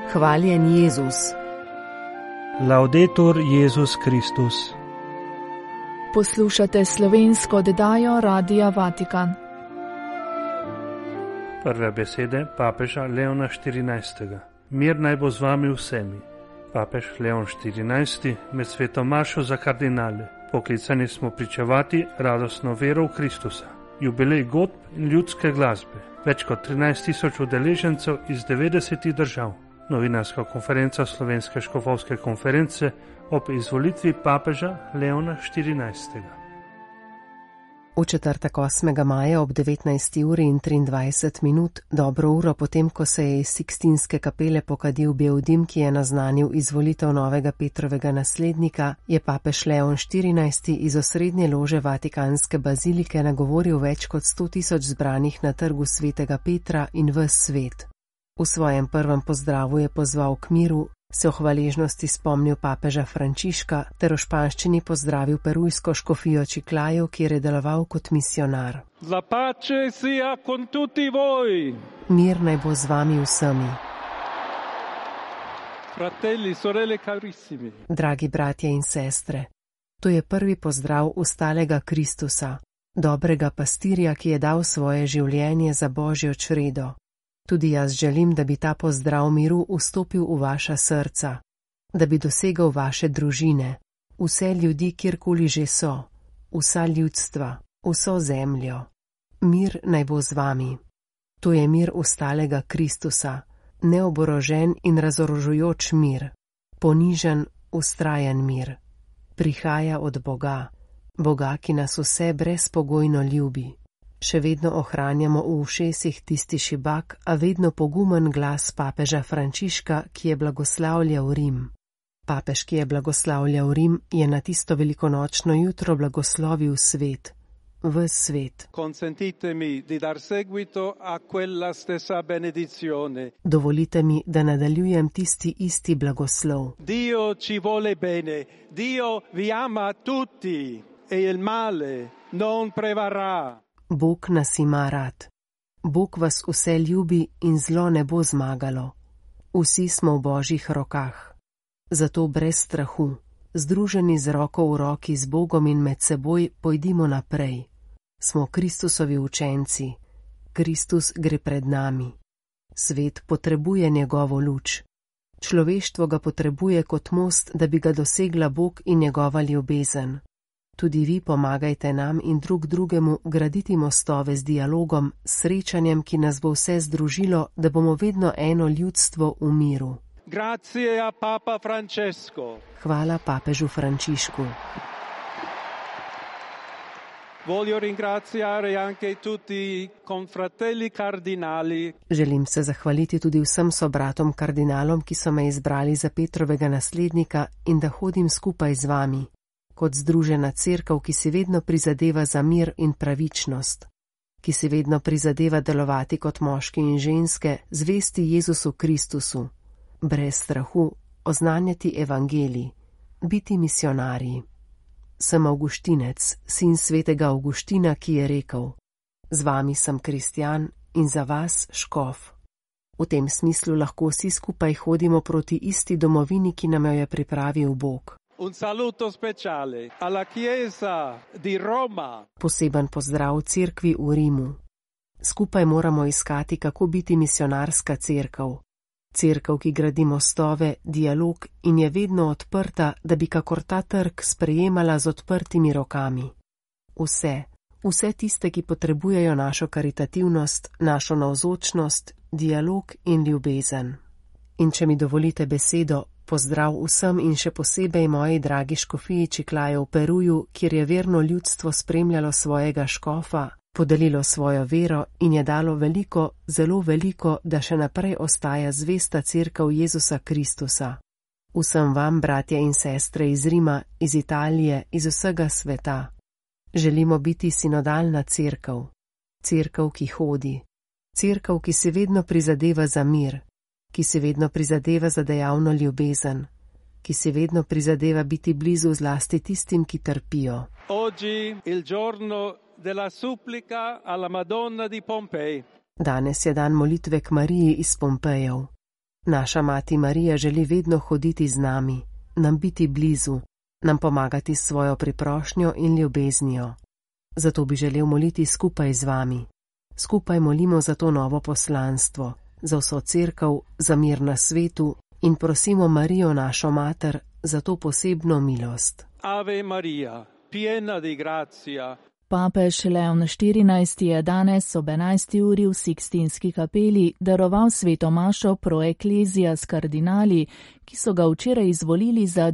Hvaljen Jezus. Laudetur Jezus Kristus. Poslušate slovensko oddajo Radia Vatikan. Prve besede papeža Leona XIV. Mir naj bo z vami vsemi. Papež Leon XIV med sveto mašo za kardinale. Poklicani smo pričevati radostno vero v Kristusa. Jubilej godb in ljudske glasbe. Več kot 13.000 udeležencev iz 90 držav. Novinarska konferenca Slovenske škofovske konference ob izvolitvi papeža Leona XIV. V četrtek 8. maja ob 19:23, dobro uro potem, ko se je iz Sikstinske kapele pokadil bel dim, ki je naznanil izvolitev novega Petrovega naslednika, je papež Leon XIV iz osrednje lože Vatikanske bazilike nagovoril več kot 100.000 zbranih na trgu svetega Petra in ves svet. V svojem prvem pozdravu je pozval k miru, se v hvaležnosti spomnil papeža Frančiška ter v španščini pozdravil perujsko škofijo Chiclayo, kjer je deloval kot misionar. La pace sia con tutti voi. Mir naj bo z vami vsemi. Fratelli, sorelle carissimi. Dragi bratje in sestre, to je prvi pozdrav ustalega Kristusa, dobrega pastirja, ki je dal svoje življenje za Božjo čredo. Tudi jaz želim, da bi ta pozdrav miru vstopil v vaša srca, da bi dosegal vaše družine, vse ljudi, kjerkoli že so, vsa ljudstva, vso zemljo. Mir naj bo z vami. To je mir ustalega Kristusa, neoborožen in razorožujoč mir, ponižen, vztrajen mir. Prihaja od Boga, Boga, ki nas vse brezpogojno ljubi. Še vedno ohranjamo v ušesih tisti šibak, a vedno pogumen glas papeža Frančiška, ki je blagoslavljal Rim. Papež, ki je blagoslavljal Rim, je na tisto velikonočno jutro blagoslovil svet, ves svet. Consentitemi di dar seguito a quella stessa benedizione. Dovolite mi, da nadaljujem tisti isti blagoslov. Dio ci vuole bene, Dio vi ama tutti e il male non prevarrà. Bog nas ima rad. Bog vas vse ljubi in zlo ne bo zmagalo. Vsi smo v Božjih rokah. Zato brez strahu, združeni z roko v roki z Bogom in med seboj, pojdimo naprej. Smo Kristusovi učenci. Kristus gre pred nami. Svet potrebuje njegovo luč. Človeštvo ga potrebuje kot most, da bi ga dosegla Bog in njegova ljubezen. Tudi vi pomagajte nam in drug drugemu graditi mostove z dialogom, srečanjem, ki nas bo vse združilo, da bomo vedno eno ljudstvo v miru. Grazie a Papa Francesco. Hvala papežu Frančišku. Voglio ringraziare anche tutti i confratelli cardinali. Želim se zahvaliti tudi vsem sobratom kardinalom, ki so me izbrali za Petrovega naslednika in da hodim skupaj z vami. Kot združena cerkev, ki si vedno prizadeva za mir in pravičnost, ki si vedno prizadeva delovati kot moški in ženske, zvesti Jezusu Kristusu, brez strahu, oznanjati evangelij, biti misionarji. Sem Avguštinec, sin svetega Avguština, ki je rekel: z vami sem kristjan in za vas škof. V tem smislu lahko vsi skupaj hodimo proti isti domovini, ki nam jo je pripravil Bog. Un saluto speciale alla Chiesa di Roma. Poseben pozdrav cerkvi v Rimu. Skupaj moramo iskati, kako biti misionarska cerkev. Cerkev, ki gradi mostove, dialog in je vedno odprta, da bi kakor ta trg sprejemala z odprtimi rokami. Vse tiste, ki potrebujejo našo karitativnost, našo navzočnost, dialog in ljubezen. In če mi dovolite besedo, pozdrav vsem in še posebej moji dragi škofiji Chiclayo v Peruju, kjer je verno ljudstvo spremljalo svojega škofa, podelilo svojo vero in je dalo veliko, zelo veliko, da še naprej ostaja zvesta cerkev Jezusa Kristusa. Vsem vam, bratje in sestre iz Rima, iz Italije, iz vsega sveta. Želimo biti sinodalna cerkev. Cerkev, ki hodi. Cerkev, ki si vedno prizadeva za mir. Ki si vedno prizadeva za dejavno ljubezen, ki si vedno prizadeva biti blizu zlasti tistim, ki trpijo. Oggi il giorno della supplica alla Madonna di Pompei. Danes je dan molitve k Mariji iz Pompejev. Naša mati Marija želi vedno hoditi z nami, nam biti blizu, nam pomagati s svojo priprošnjo in ljubeznijo. Zato bi želel moliti skupaj z vami. Skupaj molimo za to novo poslanstvo, za vso cerkev, za mir na svetu in prosimo Marijo, našo mater, za to posebno milost. Ave Maria, piena di grazia. Papež Leon XIV je danes ob 11. uri v Sikstinski kapeli daroval sveto mašo pro ecclesias kardinali, ki so ga včeraj izvolili za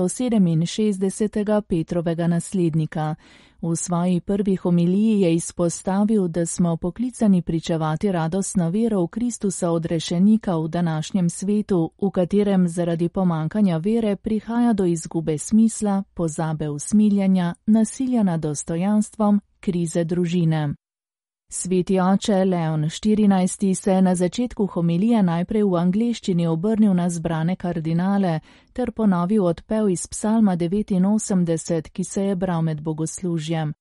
267. Petrovega naslednika. V svoji prvi homiliji je izpostavil, da smo poklicani pričevati radostno vero v Kristusa odrešenika v današnjem svetu, v katerem zaradi pomankanja vere prihaja do izgube smisla, pozabe usmiljenja, nasilja nad dostojanstvom, krize družine. Sveti oče Leon XIV se je na začetku homilije najprej v angleščini obrnil na zbrane kardinale ter ponovil odpev iz psalma 89, ki se je bral med bogoslužjem.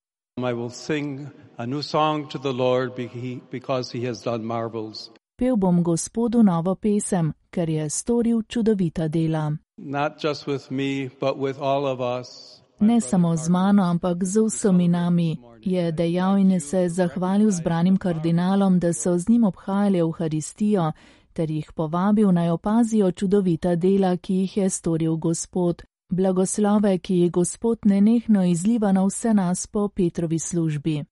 Pel bom Gospodu novo pesem, ker je storil čudovita dela. Ne samo z mano, ampak z vsemi nami, je dejal in se zahvalil zbranim kardinalom, da so z njim obhajali Evharistijo, ter jih povabil naj opazijo čudovita dela, ki jih je storil Gospod, blagoslove, ki jih Gospod nenehno izliva na vse nas po Petrovi službi.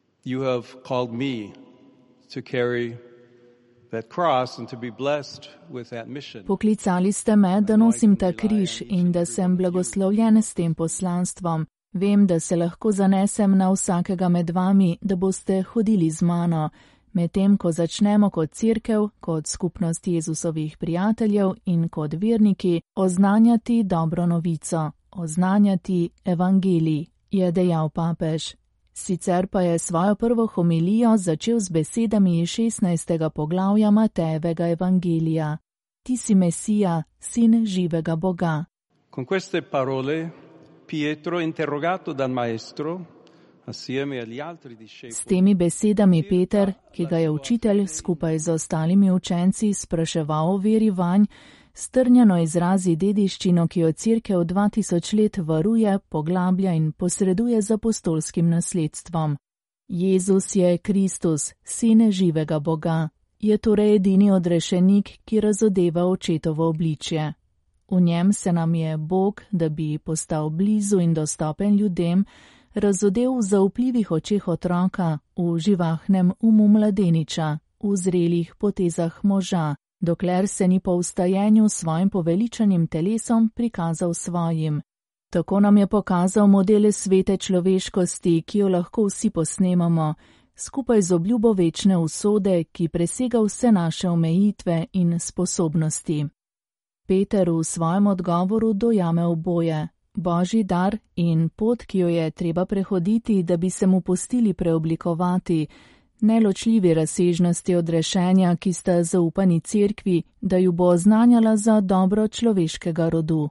Poklicali ste me, da nosim ta križ in da sem blagoslovljen s tem poslanstvom. Vem, da se lahko zanesem na vsakega med vami, da boste hodili z mano. Medtem, ko začnemo kot cerkev, kot skupnost Jezusovih prijateljev in kot verniki, oznanjati dobro novico, oznanjati evangelij, je dejal papež. Sicer pa je svojo prvo homilijo začel z besedami iz 16. poglavja Matejevega evangelija. Ti si Mesija, sin živega Boga. Con queste parole Pietro, interrogato dal maestro, assieme agli altri discepoli. S temi besedami Peter, ki ga je učitelj skupaj z ostalimi učenci spraševal o veri vanj, strnjeno izrazi dediščino, ki jo cerkev 2000 let varuje, poglablja in posreduje z apostolskim nasledstvom. Jezus je Kristus, sin živega Boga, je torej edini odrešenik, ki razodeva očetovo obličje. V njem se nam je Bog, da bi postal blizu in dostopen ljudem, razodel v zaupljivih očeh otroka, v živahnem umu mladeniča, v zrelih potezah moža, dokler se ni po vstajenju svojim poveličanim telesom prikazal svojim. Tako nam je pokazal modele svete človeškosti, ki jo lahko vsi posnemamo, skupaj z obljubo večne usode, ki presega vse naše omejitve in sposobnosti. Peter v svojem odgovoru dojame oboje, Božji dar in pot, ki jo je treba prehoditi, da bi se mu pustili preoblikovati, neločljivi razsežnosti odrešenja, ki sta zaupani cerkvi, da ju bo oznanjala za dobro človeškega rodu.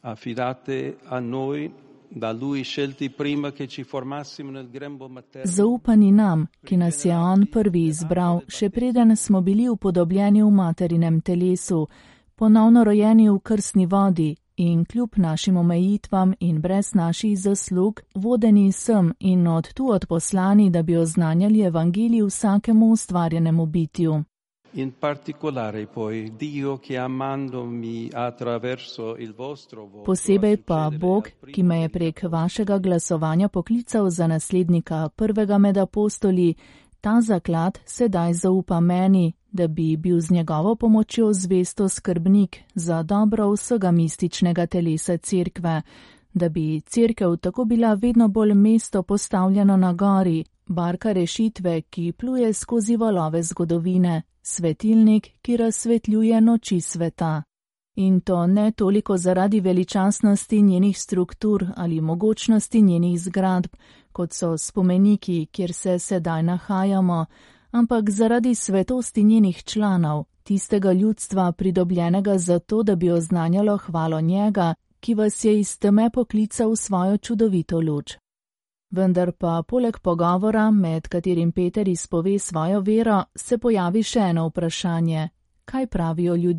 Zaupani nam, ki nas je on prvi izbral, še preden smo bili upodobljeni v materinem telesu, ponovno rojeni v krstni vodi in kljub našim omejitvam in brez naših zaslug, vodeni sem in od tu odposlani, da bi oznanjali evangelij vsakemu ustvarjenemu bitju. In particolare poi Dio che amandomi attraverso il vostro voto. Posebej pa Bog, ki me je prek vašega glasovanja poklical za naslednika prvega med apostoli, ta zaklad sedaj zaupa meni, da bi bil z njegovo pomočjo zvesto skrbnik za dobro vsega mističnega telesa cerkve, da bi cerkev tako bila vedno bolj mesto postavljeno na gori, barka rešitve, ki pluje skozi valove zgodovine, svetilnik, ki razsvetljuje noči sveta. In to ne toliko zaradi veličastnosti njenih struktur ali mogočnosti njenih zgradb, kot so spomeniki, kjer se sedaj nahajamo, ampak zaradi svetosti njenih članov, tistega ljudstva pridobljenega zato, da bi oznanjalo hvalo njega, ki vas je iz teme poklical v svojo čudovito luč. Vendar pa poleg pogovora, med katerim Peter izpove svojo vero, se pojavi še eno vprašanje. Kaj pravijo ljudje,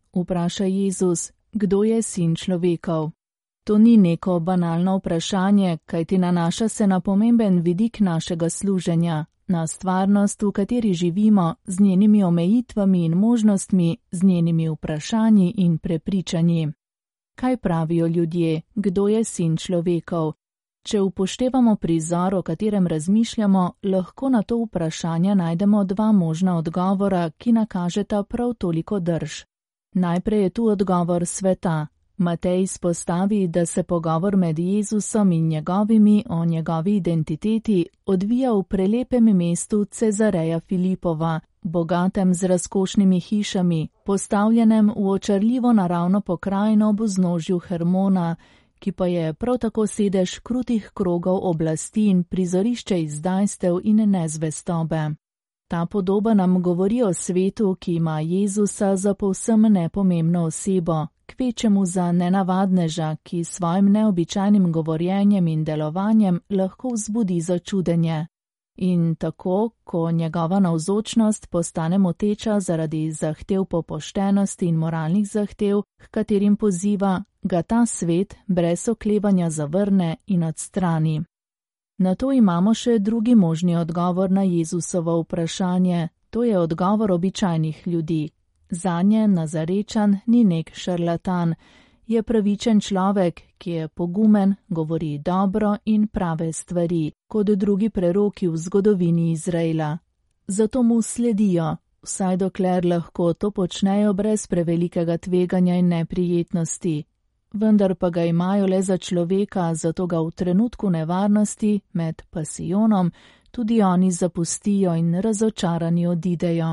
vpraša Jezus, kdo je sin človekov. To ni neko banalno vprašanje, kajti nanaša se na pomemben vidik našega služenja, na stvarnost, v kateri živimo, z njenimi omejitvami in možnostmi, z njenimi vprašanji in prepričanji. Kaj pravijo ljudje, kdo je sin človekov? Če upoštevamo prizor, o katerem razmišljamo, lahko na to vprašanje najdemo dva možna odgovora, ki nakažeta prav toliko drž. Najprej je tu odgovor sveta. Matej izpostavi, da se pogovor med Jezusom in njegovimi o njegovi identiteti odvija v prelepem mestu Cezareja Filipova, bogatem z razkošnimi hišami, postavljenem v očarljivo naravno pokrajino ob vznožju Hermona, ki pa je prav tako sedež krutih krogov oblasti in prizorišče izdajstev in nezvestobe. Ta podoba nam govori o svetu, ki ima Jezusa za povsem nepomembno osebo, kvečemu za nenavadneža, ki s svojim neobičajnim govorjenjem in delovanjem lahko vzbudi začudenje. In tako, ko njegova navzočnost postane moteča zaradi zahtev po poštenosti in moralnih zahtev, h katerim poziva, ga ta svet brez oklevanja zavrne in odstrani. Na to imamo še drugi možni odgovor na Jezusovo vprašanje, to je odgovor običajnih ljudi. Zanje Nazarečan ni nek šarlatan, je pravičen človek, ki je pogumen, govori dobro in prave stvari, kot drugi preroki v zgodovini Izraela. Zato mu sledijo, vsaj dokler lahko to počnejo brez prevelikega tveganja in neprijetnosti. Vendar pa ga imajo le za človeka, zato ga v trenutku nevarnosti, med pasijonom, tudi oni zapustijo in razočarani odidejo.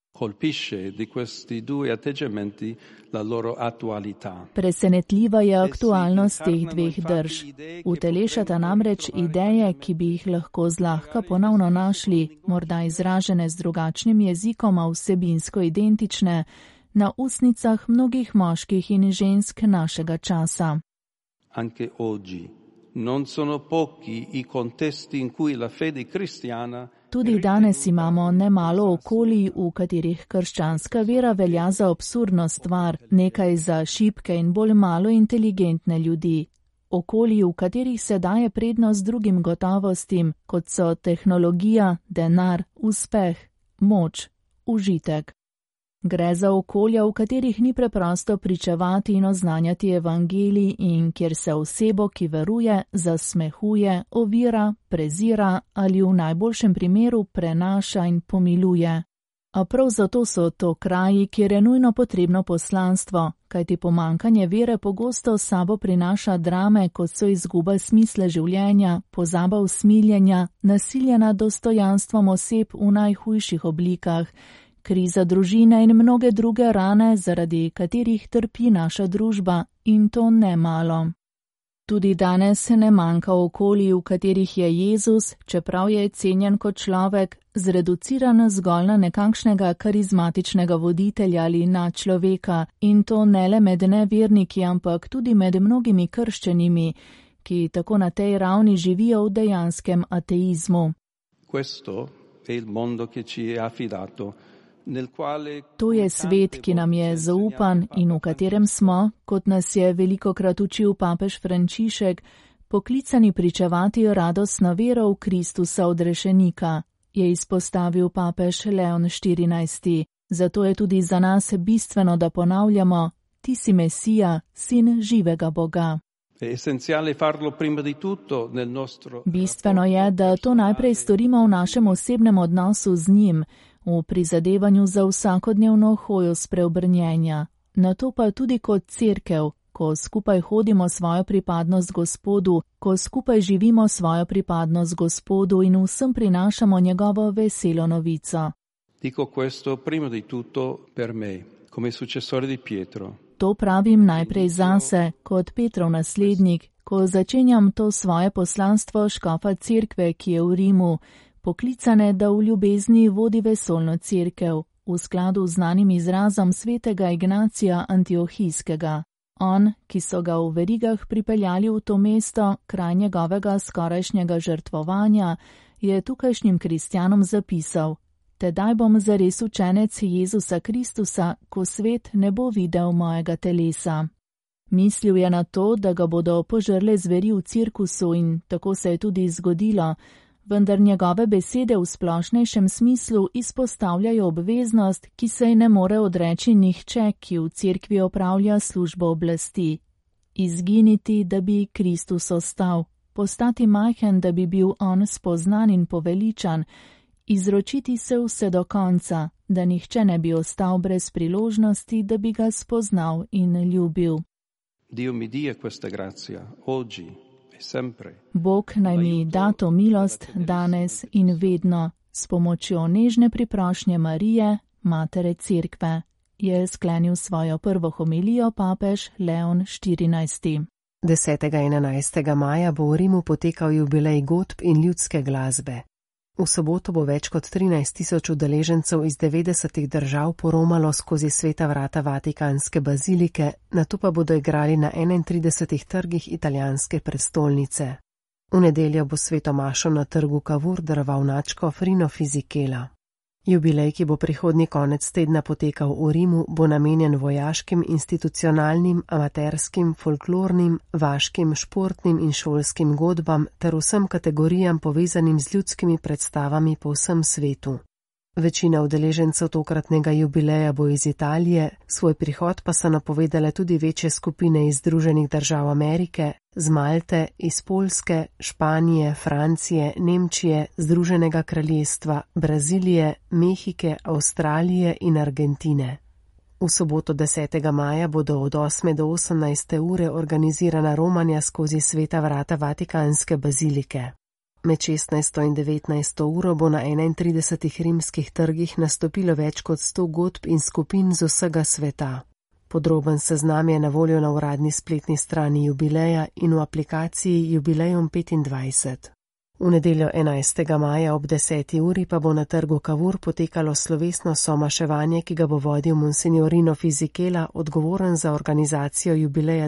Presenetljiva je aktualnost teh dveh drž. Utelešata namreč ideje, ki bi jih lahko zlahka ponovno našli, morda izražene z drugačnim jezikom, a vsebinsko identične, na ustnicah mnogih moških in žensk našega časa. Anche oggi non sono pochi i contesti in cui la fede cristiana. Tudi danes imamo nemalo okolij, v katerih krščanska vera velja za absurdno stvar, nekaj za šibke in bolj malo inteligentne ljudi. Okolij, v katerih se daje prednost drugim gotovostim, kot so tehnologija, denar, uspeh, moč, užitek. Gre za okolja, v katerih ni preprosto pričevati in oznanjati evangelij in kjer se osebo, ki veruje, zasmehuje, ovira, prezira ali v najboljšem primeru prenaša in pomiluje. A prav zato so to kraji, kjer je nujno potrebno poslanstvo, kajti pomanjkanje vere pogosto s sabo prinaša drame, kot so izguba smisla življenja, pozaba usmiljenja, nasilje nad dostojanstvom oseb v najhujših oblikah, kriza družine in mnoge druge rane, zaradi katerih trpi naša družba, in to ne malo. Tudi danes ne manjka okolij, v katerih je Jezus, čeprav je cenjen kot človek, zreduciran zgolj na nekakšnega karizmatičnega voditelja ali nadčloveka, in to ne le med neverniki, ampak tudi med mnogimi krščenimi, ki tako na tej ravni živijo v dejanskem ateizmu. Questo è il mondo che ci è affidato. To je svet, ki nam je zaupan in v katerem smo, kot nas je velikokrat učil papež Frančišek, poklicani pričevati radostno vero v Kristusa odrešenika, je izpostavil papež Leon XIV. Zato je tudi za nas bistveno, da ponavljamo: ti si Mesija, sin živega Boga. Bistveno je, da to najprej storimo v našem osebnem odnosu z njim, v prizadevanju za vsakodnevno hojo spreobrnjenja. Nato pa tudi kot cerkev, ko skupaj hodimo svojo pripadnost Gospodu, ko skupaj živimo svojo pripadnost Gospodu in vsem prinašamo njegovo veselo novico. Dico questo prima di tutto per me, come successore di Pietro. To pravim najprej zase, kot Petrov naslednik, ko začenjam to svoje poslanstvo škofa cerkve, ki je v Rimu, poklicane, da v ljubezni vodi vesoljno cerkev, v skladu z znanim izrazom svetega Ignacija Antiohijskega. On, ki so ga v verigah pripeljali v to mesto, kraj njegovega skorajšnjega žrtvovanja, je tukajšnjim kristjanom zapisal: tedaj bom zares učenec Jezusa Kristusa, ko svet ne bo videl mojega telesa. Mislil je na to, da ga bodo požrle zveri v cirkusu in tako se je tudi zgodilo, vendar njegove besede v splošnejšem smislu izpostavljajo obveznost, ki se ji ne more odreči nihče, ki v cerkvi opravlja službo oblasti. Izginiti, da bi Kristus ostal, postati majhen, da bi bil on spoznan in poveličan, izročiti se vse do konca, da nihče ne bi ostal brez priložnosti, da bi ga spoznal in ljubil. Dio mi dia questa grazia, oggi e sempre. Bog naj mi da to milost danes in vedno, s pomočjo nežne priprošnje Marije, matere cerkve, je sklenil svojo prvo homilijo papež Leon XIV. 10. in 11. maja bo v Rimu potekal jubilej godb in ljudske glasbe. V soboto bo več kot 13.000 udeležencev iz 90 držav poromalo skozi sveta vrata Vatikanske bazilike, nato pa bodo igrali na 31 trgih italijanske prestolnice. V nedeljo bo sveto mašo na trgu Cavour daroval nadškof Rino Fisichella. Jubilej, ki bo prihodnji konec tedna potekal v Rimu, bo namenjen vojaškim, institucionalnim, amaterskim, folklornim, vaškim, športnim in šolskim godbam ter vsem kategorijam povezanim z ljudskimi predstavami po vsem svetu. Večina udeležencev tokratnega jubileja bo iz Italije, svoj prihod pa so napovedale tudi večje skupine iz Združenih držav Amerike, z Malte, iz Poljske, Španije, Francije, Nemčije, Združenega kraljestva, Brazilije, Mehike, Avstralije in Argentine. V soboto 10. maja bodo od 8. do 18. ure organizirana romanja skozi sveta vrata Vatikanske bazilike. Med 16. in 19. uro bo na 31 rimskih trgih nastopilo več kot 100 godb in skupin z vsega sveta. Podroben seznam je na voljo na uradni spletni strani jubileja in v aplikaciji Jubilejum 25. V nedeljo 11. maja ob 10. uri pa bo na trgu Cavour potekalo slovesno somaševanje, ki ga bo vodil monsignor Rino Fisichella, odgovoren za organizacijo jubileja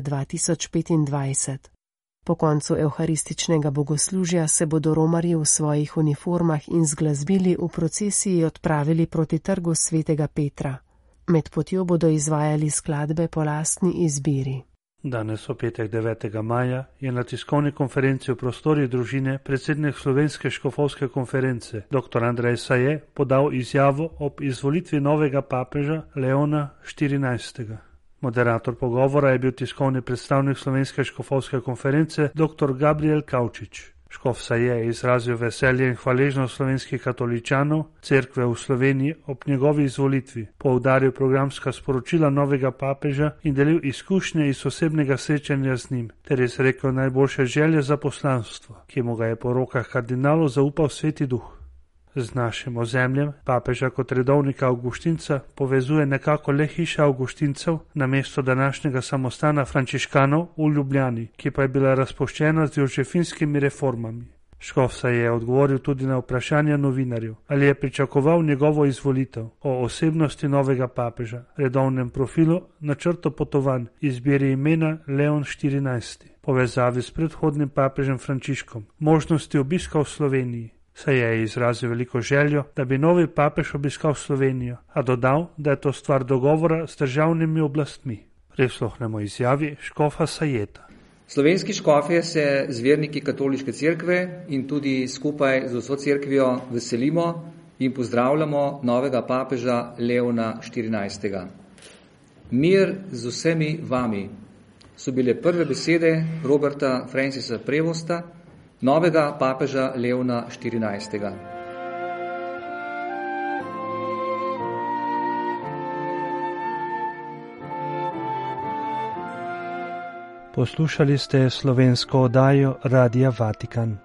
2025. Po koncu evharističnega bogoslužja se bodo romarji v svojih uniformah in z glasbili v procesiji odpravili proti trgu svetega Petra. Med potjo bodo izvajali skladbe po lastni izbiri. Danes v petek 9. maja je na tiskovni konferenci v prostorih družine predsednik Slovenske škofovske konference dr. Andrej Saje podal izjavo ob izvolitvi novega papeža Leona XIV. Moderator pogovora je bil tiskovni predstavnik Slovenske škofovske konference dr. Gabriel Kavčič. Škof Saje je izrazil veselje in hvaležnost slovenskih katoličanov, cerkve v Sloveniji ob njegovi izvolitvi, poudaril programska sporočila novega papeža in delil izkušnje iz osebnega srečanja z njim, ter izrekel najboljše želje za poslanstvo, ki mu ga je po rokah kardinalov zaupal Sveti Duh. Z našim ozemljem papeža kot redovnika Avguštinca povezuje nekako le hiša Avguštincev na mesto današnjega samostana frančiškanov v Ljubljani, ki pa je bila razpuščena z jožefinskimi reformami. Škof se je odgovoril tudi na vprašanja novinarjev, ali je pričakoval njegovo izvolitev, o osebnosti novega papeža, redovnem profilu, načrtu potovanj, izbiri imena Leon XIV, povezavi s predhodnim papežem Frančiškom, možnosti obiska v Sloveniji. Se je izrazil veliko željo, da bi novi papež obiskal Slovenijo, a dodal, da je to stvar dogovora s državnimi oblastmi. Prisluhnemo izjavi škofa Sajeta. Slovenski škofje se z verniki katoliške cerkve in tudi skupaj z vso cerkvijo veselimo in pozdravljamo novega papeža Leona XIV. Mir z vsemi vami so bile prve besede Roberta Francisa Prevosta, novega papeža Leona XIV. Poslušali ste slovensko oddajo Radia Vatikan.